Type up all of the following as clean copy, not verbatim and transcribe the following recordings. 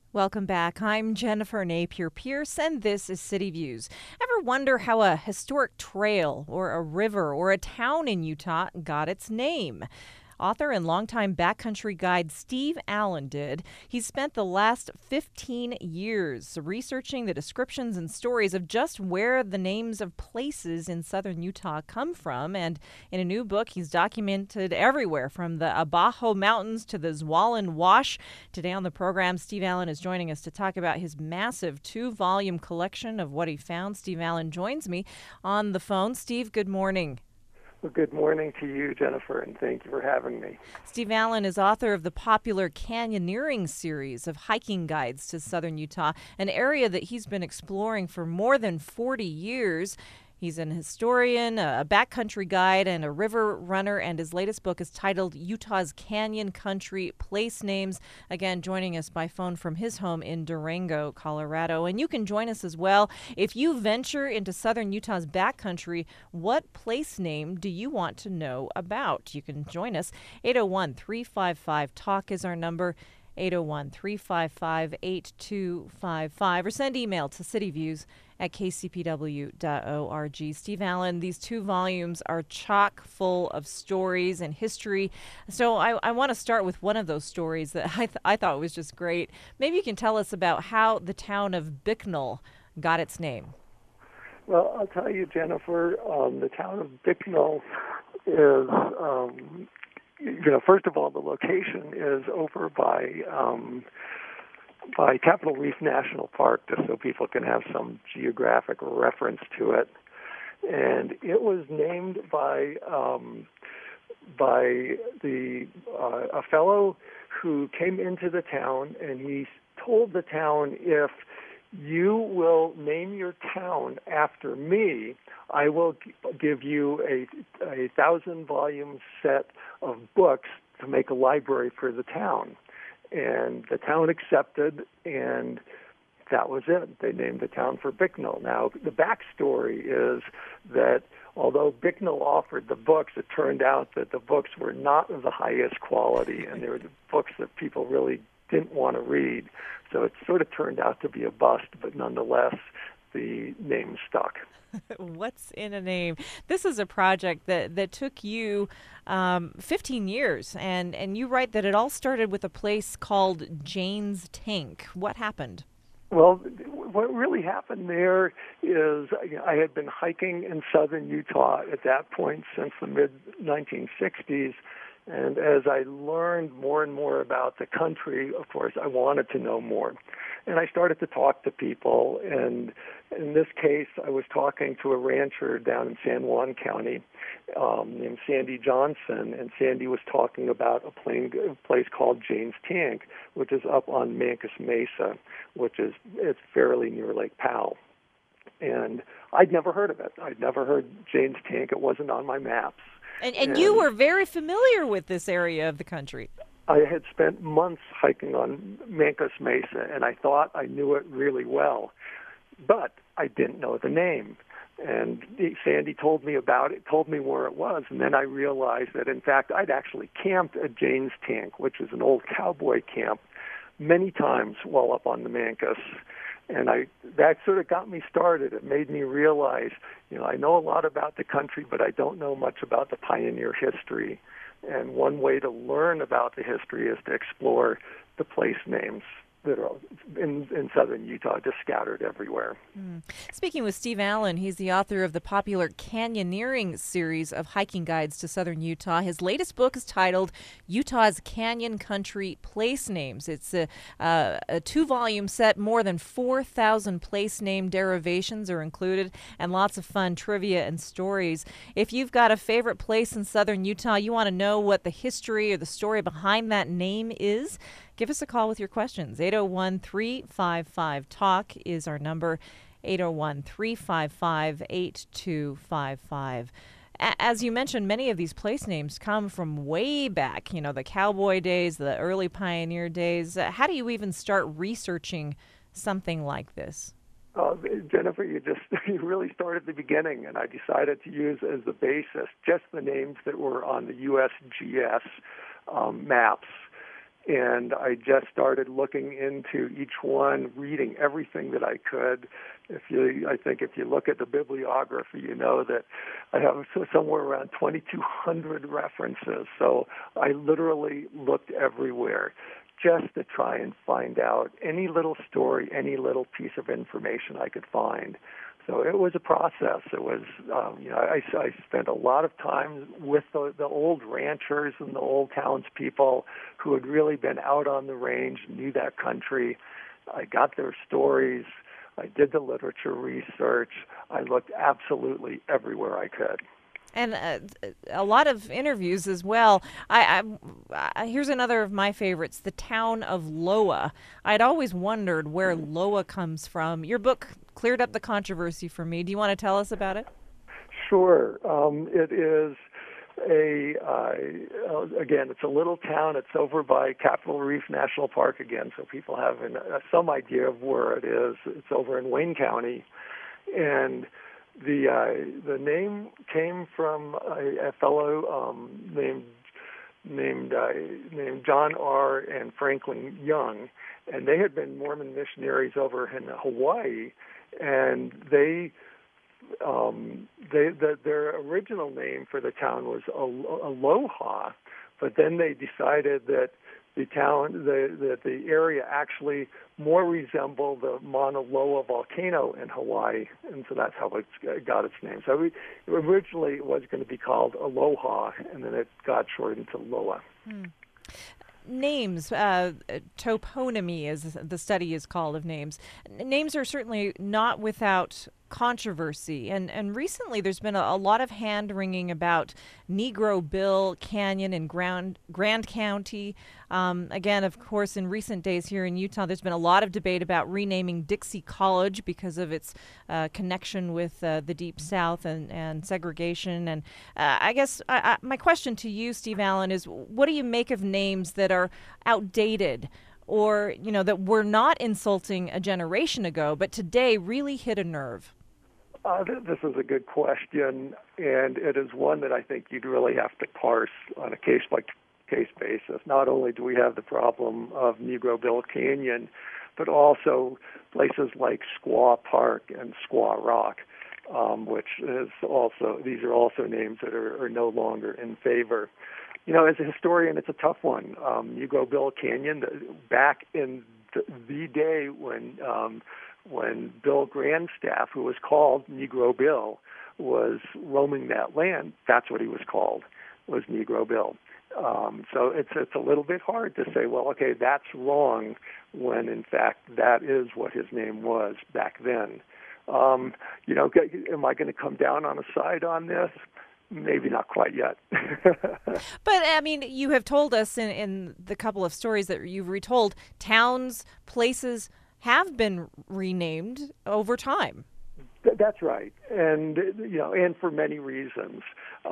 Welcome back. I'm Jennifer Napier Pierce, and this is City Views. Ever wonder how a historic trail or a river or a town in Utah got its name? Author and longtime backcountry guide Steve Allen did. He spent the last 15 years researching the descriptions and stories of just where the names of places in southern Utah come from. And in a new book, he's documented everywhere from the Abajo Mountains to the Zwollen Wash. Today on the program, Steve Allen is joining us to talk about his massive 2-volume collection of what he found. Steve Allen joins me on the phone. Steve, good morning. Well, good morning to you, Jennifer, and thank you for having me. Steve Allen is author of the popular Canyoneering series of hiking guides to southern Utah, an area that he's been exploring for more than 40 years. He's an historian, a backcountry guide, and a river runner, and his latest book is titled Utah's Canyon Country Place Names. Again, joining us by phone from his home in Durango, Colorado. And you can join us as well. If you venture into southern Utah's backcountry, what place name do you want to know about? You can join us. 801-355-TALK is our number. 801-355-8255, or send email to cityviews@kcpw.org. Steve Allen, these 2 volumes are chock full of stories and history. So I want to start with one of those stories that I thought was just great. Maybe you can tell us about how the town of Bicknell got its name. Well, I'll tell you, Jennifer, the town of Bicknell is, first of all, the location is over by Capitol Reef National Park, just so people can have some geographic reference to it. And it was named by a fellow who came into the town, and he told the town, if you will name your town after me, I will give you a 1,000-volume set of books to make a library for the town. And the town accepted, and that was it. They named the town for Bicknell. Now, the backstory is that although Bicknell offered the books, it turned out that the books were not of the highest quality, and they were the books that people really didn't want to read. So it sort of turned out to be a bust, but nonetheless, the name stuck. What's in a name? This is a project that took you 15 years, and you write that it all started with a place called Jane's Tank. What happened? Well, what really happened there is I had been hiking in southern Utah at that point since the mid-1960s, and as I learned more and more about the country, of course, I wanted to know more. And I started to talk to people, and in this case, I was talking to a rancher down in San Juan County named Sandy Johnson, and Sandy was talking about a place called Jane's Tank, which is up on Mancos Mesa, it's fairly near Lake Powell. And I'd never heard of it. I'd never heard Jane's Tank. It wasn't on my maps. And you were very familiar with this area of the country. I had spent months hiking on Mancos Mesa, and I thought I knew it really well, but I didn't know the name. And Sandy told me about it, told me where it was, and then I realized that, in fact, I'd actually camped at Jane's Tank, which is an old cowboy camp, many times while up on the Mancos. And that sort of got me started. It made me realize, I know a lot about the country, but I don't know much about the pioneer history. And one way to learn about the history is to explore the place names that are in southern Utah, just scattered everywhere. Speaking with Steve Allen, he's the author of the popular Canyoneering series of hiking guides to southern Utah. His latest book is titled Utah's Canyon Country Place Names. It's a 2-volume set. More than 4,000 place name derivations are included, and lots of fun trivia and stories. If you've got a favorite place in southern Utah, you want to know what the history or the story behind that name is, give us a call with your questions. 801-355-TALK is our number. 801-355-8255. As you mentioned, many of these place names come from way back, the cowboy days, the early pioneer days. How do you even start researching something like this? Jennifer, you really started at the beginning, and I decided to use as the basis just the names that were on the USGS maps. and I just started looking into each one, reading everything that I could. I think if you look at the bibliography, you know that I have somewhere around 2,200 references. So I literally looked everywhere just to try and find out any little story, any little piece of information I could find. So it was a process. It was, I spent a lot of time with the old ranchers and the old townspeople who had really been out on the range, knew that country. I got their stories. I did the literature research. I looked absolutely everywhere I could. And a lot of interviews as well. Here's another of my favorites, the town of Loa. I'd always wondered where Loa comes from. Your book cleared up the controversy for me. Do you want to tell us about it? Sure. It is again, it's a little town. It's over by Capitol Reef National Park again, so people have some idea of where it is. It's over in Wayne County. And the name came from a fellow named John R. and Franklin Young, and they had been Mormon missionaries over in Hawaii, and their original name for the town was Aloha, but then they decided that the area actually more resembled the Mauna Loa volcano in Hawaii, and so that's how it got its name. So originally it was going to be called Aloha, and then it got shortened to Loa. Names, toponymy, as the study is called of names. Names are certainly not without controversy, and recently there's been a lot of hand-wringing about Negro Bill Canyon in Grand County. Again, of course, in recent days here in Utah, there's been a lot of debate about renaming Dixie College because of its connection with the Deep South and segregation. And I guess my question to you, Steve Allen, is what do you make of names that are outdated, or that were not insulting a generation ago, but today really hit a nerve? This is a good question, and it is one that I think you'd really have to parse on a case-by-case basis. Not only do we have the problem of Negro Bill Canyon, but also places like Squaw Park and Squaw Rock, which is also, these are also names that are no longer in favor. As a historian, it's a tough one. Negro Bill Canyon, back in the day when Bill Grandstaff, who was called Negro Bill, was roaming that land, that's what he was called, was Negro Bill. So it's a little bit hard to say, well, okay, that's wrong, when in fact that is what his name was back then. Am I going to come down on a side on this? Maybe not quite yet. But, I mean, you have told us in the couple of stories that you've retold, towns, places have been renamed over time. That's right. And, and for many reasons.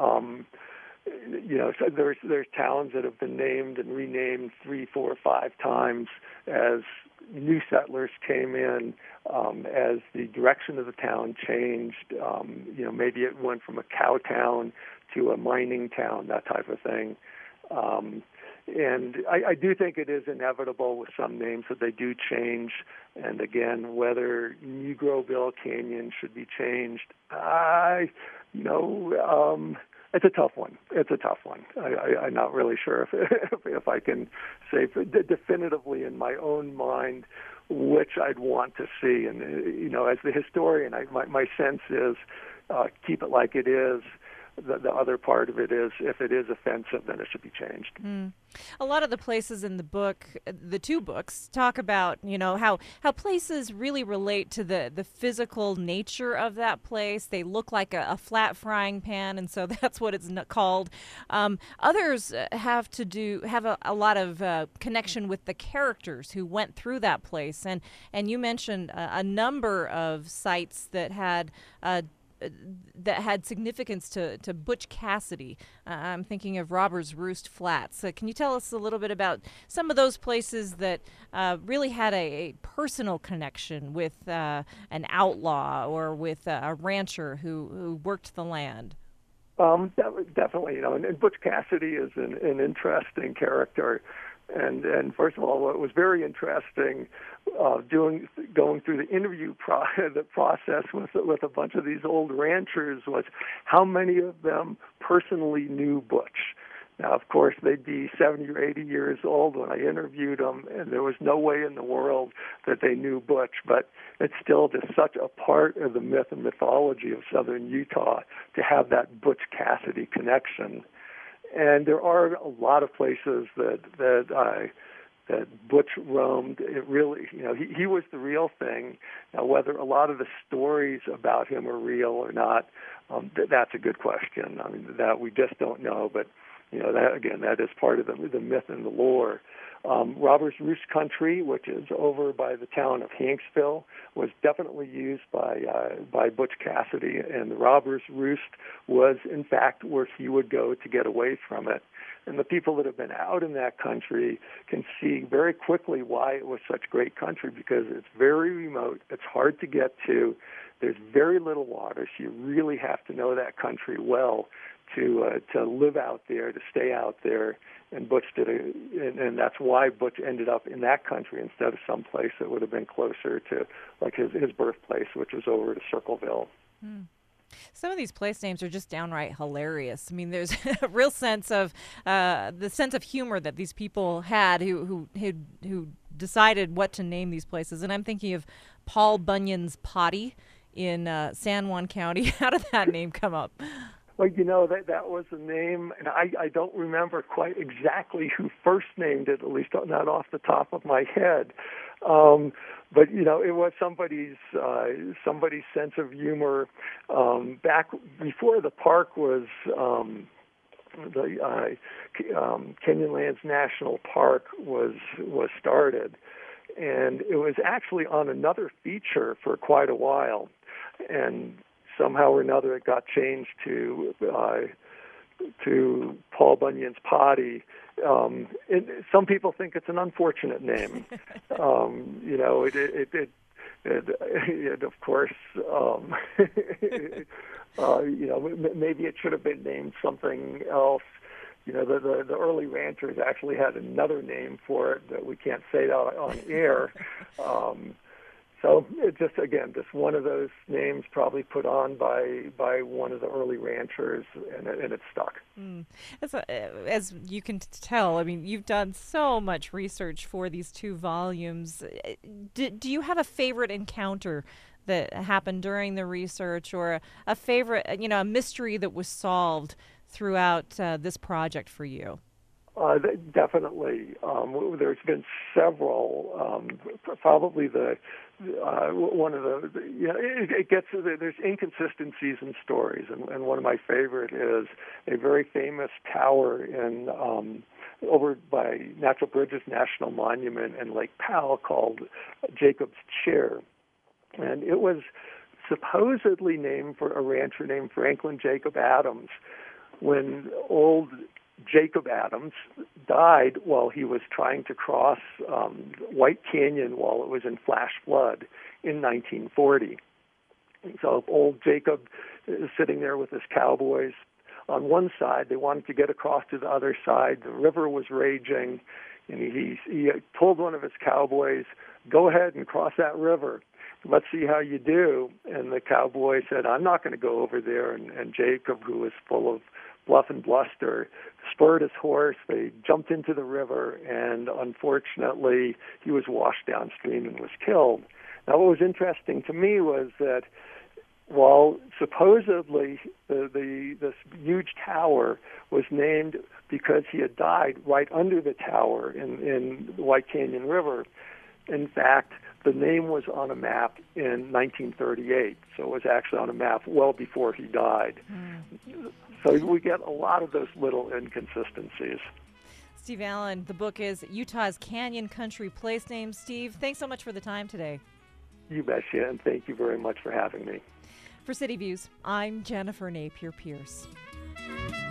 So there's towns that have been named and renamed 3, 4, 5 times as new settlers came in, as the direction of the town changed. Maybe it went from a cow town to a mining town, that type of thing. And I do think it is inevitable with some names that they do change. And again, whether Negro Bill Canyon should be changed, it's a tough one. I'm not really sure if I can say definitively in my own mind which I'd want to see. And, as the historian, my sense is keep it like it is. The other part of it is, if it is offensive, then it should be changed. A lot of the places in the book, the 2 books, talk about, how places really relate to the physical nature of that place. They look like a flat frying pan, and so that's what it's called. Others have a lot of connection with the characters who went through that place. And you mentioned a number of sites that had significance to Butch Cassidy. I'm thinking of Robbers Roost Flats. Can you tell us a little bit about some of those places that really had a personal connection with an outlaw or with a rancher who worked the land? Definitely, and Butch Cassidy is an interesting character And first of all, what was very interesting, going through the interview the process with a bunch of these old ranchers was how many of them personally knew Butch. Now, of course, they'd be 70 or 80 years old when I interviewed them, and there was no way in the world that they knew Butch, but it's still just such a part of the myth and mythology of southern Utah to have that Butch Cassidy connection. And there are a lot of places that Butch roamed. It really, he was the real thing. Now, whether a lot of the stories about him are real or not, that's a good question. I mean, that we just don't know, but that is part of the myth and the lore. Robbers Roost Country, which is over by the town of Hanksville, was definitely used by Butch Cassidy, and the Robbers Roost was, in fact, where he would go to get away from it. And the people that have been out in that country can see very quickly why it was such great country, because it's very remote, it's hard to get to, there's very little water, so you really have to know that country well to live out there, to stay out there. And Butch and that's why Butch ended up in that country instead of some place that would have been closer to like his birthplace, which was over to Circleville. Some of these place names are just downright hilarious. I mean, there's a real sense of the sense of humor that these people had who decided what to name these places. And I'm thinking of Paul Bunyan's Potty in San Juan County. How did that name come up? Well, that was a name, and I don't remember quite exactly who first named it, at least not off the top of my head. But it was somebody's sense of humor. Back before the park was the Canyonlands National Park was started, and it was actually on another feature for quite a while, and somehow or another it got changed to Paul Bunyan's Potty. Some people think it's an unfortunate name. It of course, maybe it should have been named something else. The early ranchers actually had another name for it that we can't say on air. So it's just one of those names probably put on by one of the early ranchers, and it stuck. As you can tell, I mean, you've done so much research for these 2 volumes. Do you have a favorite encounter that happened during the research, or a favorite, a mystery that was solved throughout this project for you? Definitely. There's been several. Probably one of it gets there's inconsistencies in stories, and one of my favorite is a very famous tower in over by Natural Bridges National Monument in Lake Powell called Jacob's Chair, and it was supposedly named for a rancher named Franklin Jacob Adams. When old Jacob Adams died while he was trying to cross White Canyon while it was in flash flood in 1940. So old Jacob is sitting there with his cowboys. On one side, they wanted to get across to the other side. The river was raging, and he told one of his cowboys, "Go ahead and cross that river. Let's see how you do." And the cowboy said, "I'm not going to go over there." And Jacob, who was full of bluff and bluster, spurred his horse. They jumped into the river, and unfortunately, he was washed downstream and was killed. Now, what was interesting to me was that while supposedly this huge tower was named because he had died right under the tower in the White Canyon River, in fact, the name was on a map in 1938, so it was actually on a map well before he died. So we get a lot of those little inconsistencies. Steve Allen, the book is Utah's Canyon Country Place Names. Steve, thanks so much for the time today. You betcha, and thank you very much for having me. For City Views, I'm Jennifer Napier Pierce.